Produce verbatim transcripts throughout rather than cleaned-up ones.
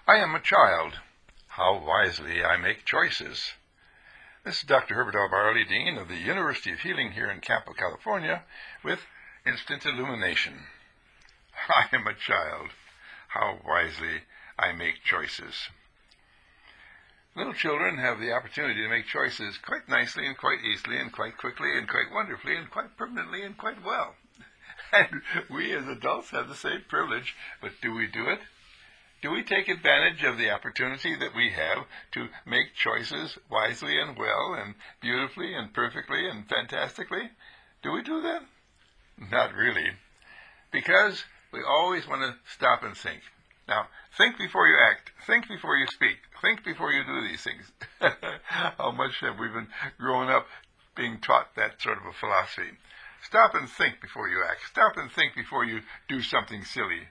I am a child. How wisely I make choices. This is Doctor Herbert L. Barley, Dean of the University of Healing here in Campo, California, with Instant Illumination. I am a child. How wisely I make choices. Little children have the opportunity to make choices quite nicely and quite easily and quite quickly and quite wonderfully and quite permanently and quite well. And we as adults have the same privilege, but do we do it? Do we take advantage of the opportunity that we have to make choices wisely and well and beautifully and perfectly and fantastically? Do we do that? Not really. Because we always want to stop and think. Now, think before you act. Think before you speak. Think before you do these things. How much have we been growing up being taught that sort of a philosophy? Stop and think before you act. Stop and think before you do something silly.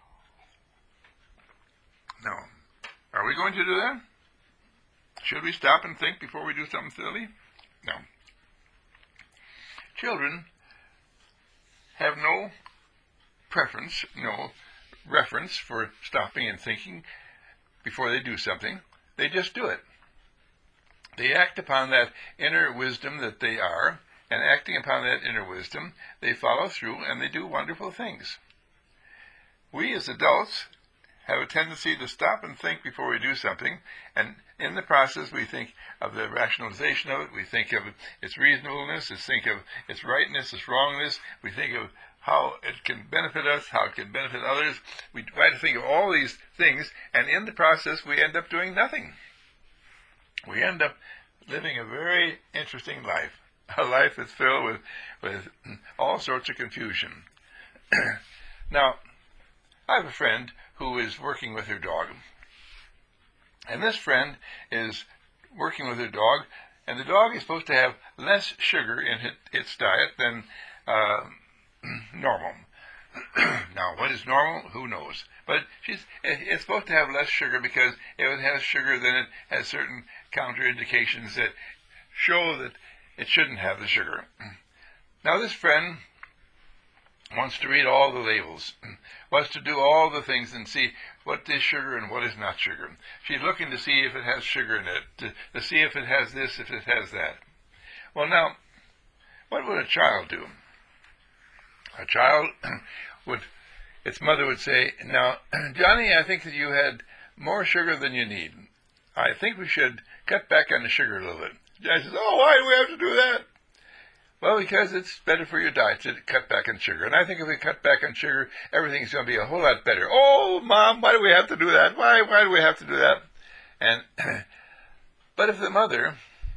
No. Are we going to do that? Should we stop and think before we do something silly? No. Children have no preference, no reference for stopping and thinking before they do something. They just do it. They act upon that inner wisdom that they are, and acting upon that inner wisdom, they follow through and they do wonderful things. We as adults have a tendency to stop and think before we do something, and in the process we think of the rationalization of it, we think of its reasonableness, we think of its rightness, its wrongness, we think of how it can benefit us, how it can benefit others. We try to think of all these things, and in the process we end up doing nothing. We end up living a very interesting life, a life that's filled with, with all sorts of confusion. Now, I have a friend who is working with her dog. And this friend is working with her dog, and the dog is supposed to have less sugar in it, its diet than uh, normal. Now, what is normal? Who knows? But she's it's supposed to have less sugar because if it has sugar, then it has certain counterindications that show that it shouldn't have the sugar. Now, this friend wants to read all the labels, wants to do all the things and see what is sugar and what is not sugar. She's looking to see if it has sugar in it, to, to see if it has this, if it has that. Well, now, what would a child do? A child would, its mother would say, now, Johnny, I think that you had more sugar than you need. I think we should cut back on the sugar a little bit. Johnny says, oh, why do we have to do that? Well, because it's better for your diet to cut back on sugar. And I think if we cut back on sugar, everything's going to be a whole lot better. Oh, Mom, why do we have to do that? Why, why do we have to do that? And, but if the mother,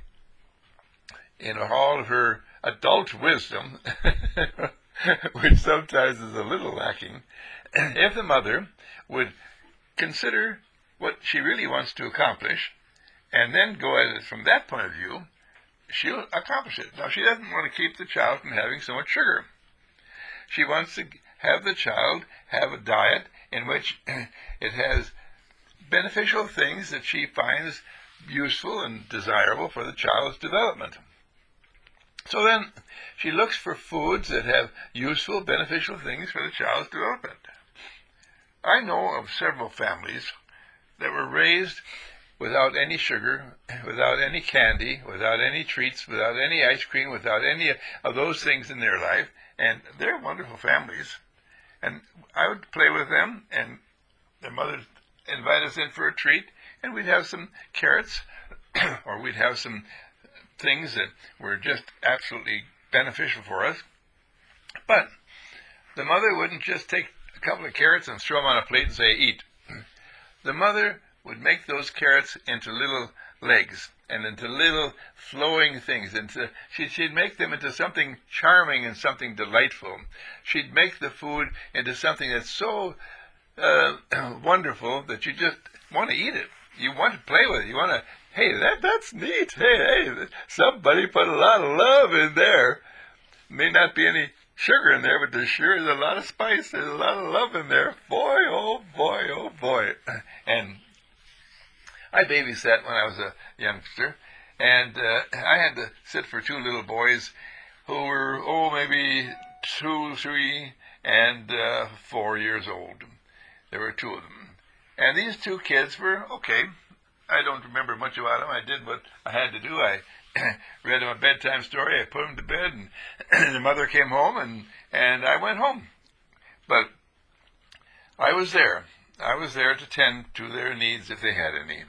in all of her adult wisdom, which sometimes is a little lacking, if the mother would consider what she really wants to accomplish, and then go at it from that point of view, she'll accomplish it. Now, she doesn't want to keep the child from having so much sugar. She wants to have the child have a diet in which it has beneficial things that she finds useful and desirable for the child's development. So then, she looks for foods that have useful, beneficial things for the child's development. I know of several families that were raised without any sugar, without any candy, without any treats, without any ice cream, without any of those things in their life, and they're wonderful families. And I would play with them, and their mother invite us in for a treat, and we'd have some carrots, or we'd have some things that were just absolutely beneficial for us. But the mother wouldn't just take a couple of carrots and throw them on a plate and say, eat. The mother would make those carrots into little legs and into little flowing things. Into, she, she'd make them into something charming and something delightful. She'd make the food into something that's so uh, wonderful that you just want to eat it. You want to play with it. You want to, hey, that that's neat. Hey, hey, somebody put a lot of love in there. May not be any sugar in there, but there sure is a lot of spice. There's a lot of love in there. Boy, oh boy, oh boy. And I babysat when I was a youngster, and uh, I had to sit for two little boys who were, oh, maybe two, three, and uh, four years old. There were two of them. And these two kids were okay. I don't remember much about them. I did what I had to do. I read them a bedtime story. I put them to bed, and the mother came home, and, and I went home. But I was there. I was there to tend to their needs if they had any.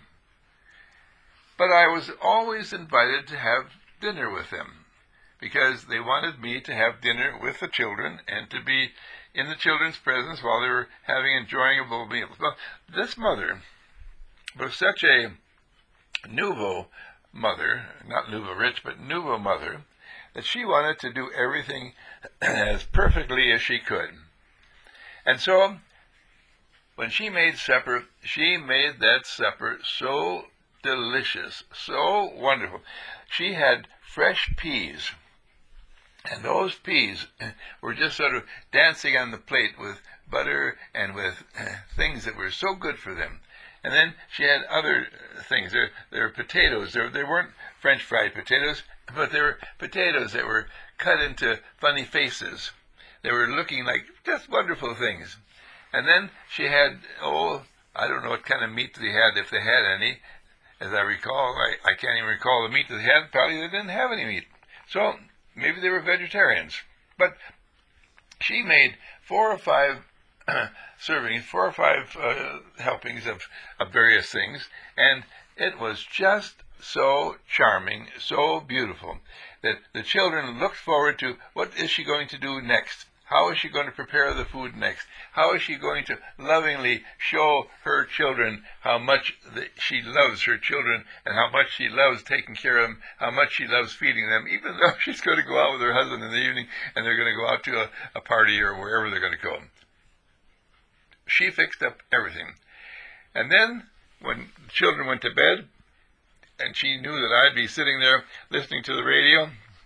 But I was always invited to have dinner with them, because they wanted me to have dinner with the children and to be in the children's presence while they were having enjoyable meals. Well, this mother was such a nouveau mother, not nouveau rich, but nouveau mother, that she wanted to do everything as perfectly as she could. And so, when she made supper, she made that supper so delicious, so wonderful. She had fresh peas, and those peas were just sort of dancing on the plate with butter and with things that were so good for them. And then she had other things. There, there were potatoes. There, there weren't French fried potatoes, but there were potatoes that were cut into funny faces. They were looking like just wonderful things. And then she had, oh, I don't know what kind of meat they had, if they had any. As I recall, I, I can't even recall the meat that they had. Probably they didn't have any meat. So maybe they were vegetarians. But she made four or five servings, four or five uh, helpings of, of various things, and it was just so charming, so beautiful, that the children looked forward to what is she going to do next? How is she going to prepare the food next? How is she going to lovingly show her children how much the, she loves her children and how much she loves taking care of them, how much she loves feeding them, even though she's going to go out with her husband in the evening and they're going to go out to a, a party or wherever they're going to go. She fixed up everything. And then, when the children went to bed, and she knew that I'd be sitting there listening to the radio,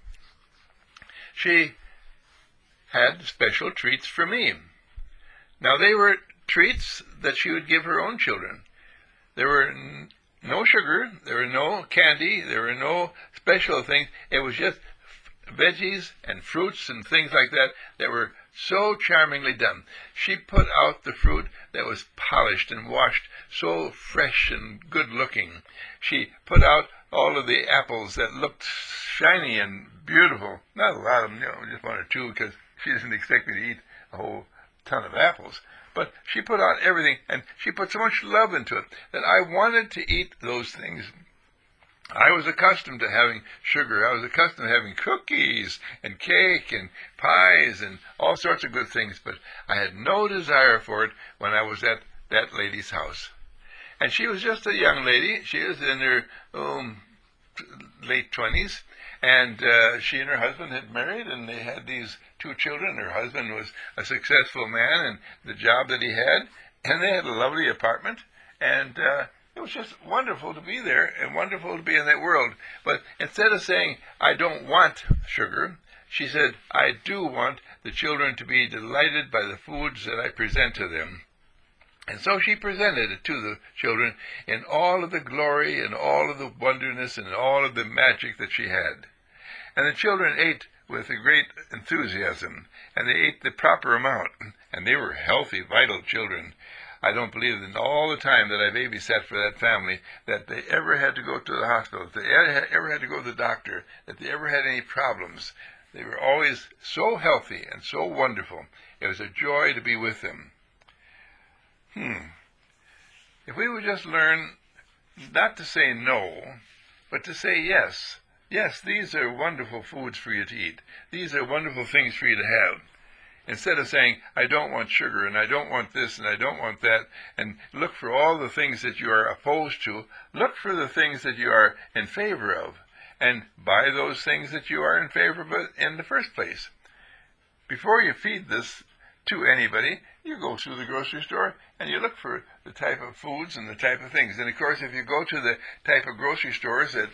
she had special treats for me. Now, they were treats that she would give her own children. There were n- no sugar, there were no candy, there were no special things. It was just veggies and fruits and things like that that were so charmingly done. She put out the fruit that was polished and washed, so fresh and good looking. She put out all of the apples that looked shiny and beautiful. Not a lot of them, you know, just one or two, because she didn't expect me to eat a whole ton of apples. But she put out everything, and she put so much love into it that I wanted to eat those things. I was accustomed to having sugar. I was accustomed to having cookies and cake and pies and all sorts of good things, but I had no desire for it when I was at that lady's house. And she was just a young lady. She was in her um, late twenties, and uh, she and her husband had married, and they had these two children. Her husband was a successful man in the job that he had, and they had a lovely apartment, and uh, it was just wonderful to be there and wonderful to be in that world. But instead of saying, I don't want sugar, she said, I do want the children to be delighted by the foods that I present to them. And so she presented it to the children in all of the glory and all of the wonderness and all of the magic that she had. And the children ate with a great enthusiasm, and they ate the proper amount, and they were healthy, vital children. I don't believe in all the time that I babysat for that family that they ever had to go to the hospital, that they ever had to go to the doctor, that they ever had any problems. They were always so healthy and so wonderful. It was a joy to be with them. Hmm. If we would just learn not to say no, but to say yes. Yes, these are wonderful foods for you to eat. These are wonderful things for you to have. Instead of saying, I don't want sugar, and I don't want this, and I don't want that, and look for all the things that you are opposed to, look for the things that you are in favor of, and buy those things that you are in favor of in the first place. Before you feed this to anybody, you go through the grocery store and you look for the type of foods and the type of things. And of course, if you go to the type of grocery stores that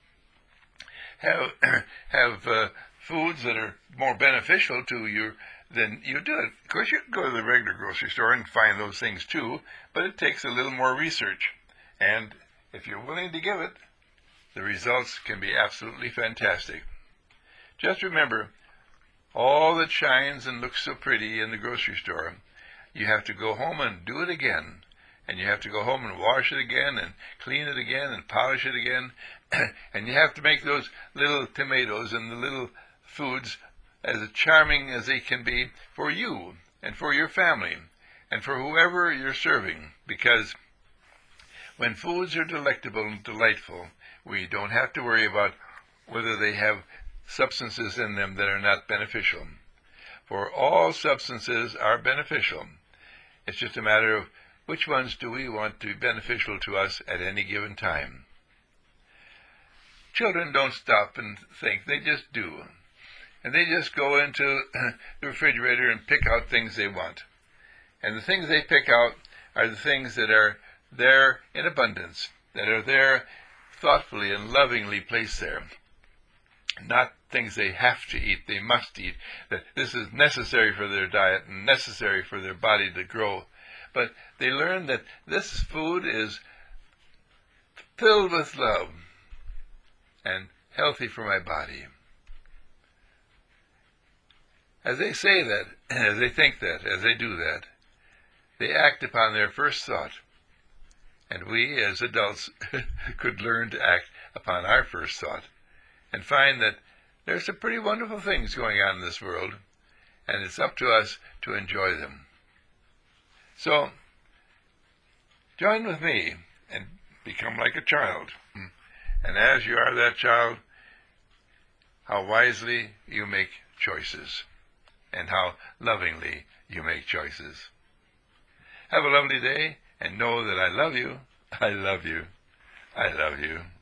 have have uh, foods that are more beneficial to you, then you do it. Of course, you can go to the regular grocery store and find those things too, but it takes a little more research. And if you're willing to give it, the results can be absolutely fantastic. Just remember, all that shines and looks so pretty in the grocery store, you have to go home and do it again. and you have to go home and wash it again and clean it again and polish it again. And you have to make those little tomatoes and the little foods as charming as they can be for you and for your family and for whoever you're serving, because when foods are delectable and delightful, we don't have to worry about whether they have substances in them that are not beneficial. For all substances are beneficial. It's just a matter of which ones do we want to be beneficial to us at any given time. Children don't stop and think, they just do. And they just go into the refrigerator and pick out things they want. And the things they pick out are the things that are there in abundance, that are there thoughtfully and lovingly placed there. Not things they have to eat, they must eat, that this is necessary for their diet and necessary for their body to grow. But they learn that this food is filled with love and healthy for my body. As they say that, as they think that, as they do that, they act upon their first thought. And we, as adults, could learn to act upon our first thought and find that there's some pretty wonderful things going on in this world, and it's up to us to enjoy them. So, join with me and become like a child. And as you are that child, how wisely you make choices, and how lovingly you make choices. Have a lovely day, and know that I love you, I love you, I love you.